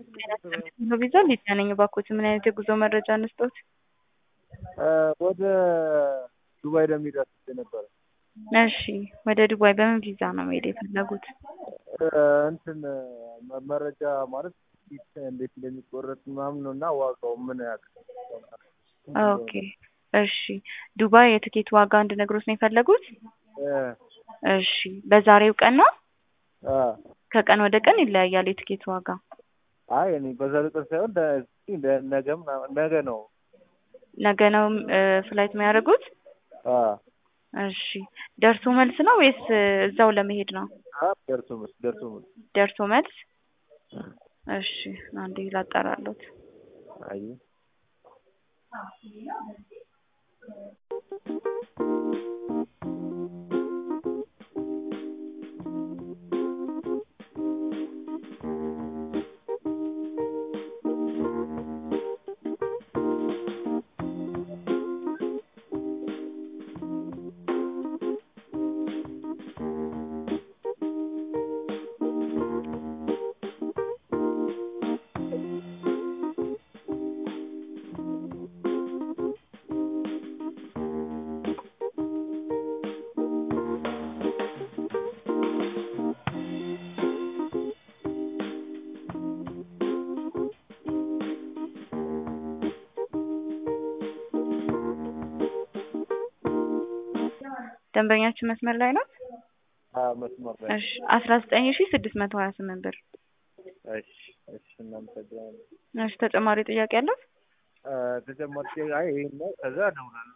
ቪዛ ሊገናኝ ባኮት ምን አይነት የጉዞ መረጃ እንስጦት? ወደ ዱባይ ለሚደርስ ነበር። እሺ ወደ ዱባይ በምን ቪዛ ነው መሄድ የፈለጉት? እንትን መረጃ ማለት እንዴት እንደሚቆረጥ ምናምን ነውና ዋጋው ምን ያክል? ኦኬ እሺ ዱባይ የትኬት ዋጋ እንድነግሮት ነው የፈለጉት? እሺ በዛሬው ቀን ነው? ከቀን ወደ ቀን ይለያያል የትኬት ዋጋ። አይ እኔ በዛሬው ቀን ሳይሆን ነገ ነው። ነገ ነው ፍላይት የሚያደርጉት? እሺ ደርሶ መልስ ነው ወይስ እዛው ለመሄድ ነው? ደርሶ መልስ። እሺ አንዴ ላጣራሎት። አይ ደንበኛችን መስመር ላይ ነው? መስመር ላይ። እሺ 19628 ብር። እሺ እናመሰግናለን። እሺ ተጨማሪ ጥያቄ አለው? ተጨማሪ አይ ይሄን ነው ከዛ ደውላለሁ።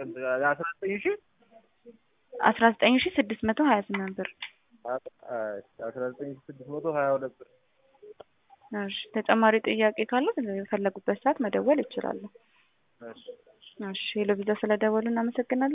19628 ብር። 19622 ብር። እሺ ተጨማሪ ጥያቄ ካለው የፈለጉበት ሰዓት መደወል ይችላሉ። እሺ ለቪዛ ስለደወሉ እናመሰግናለን።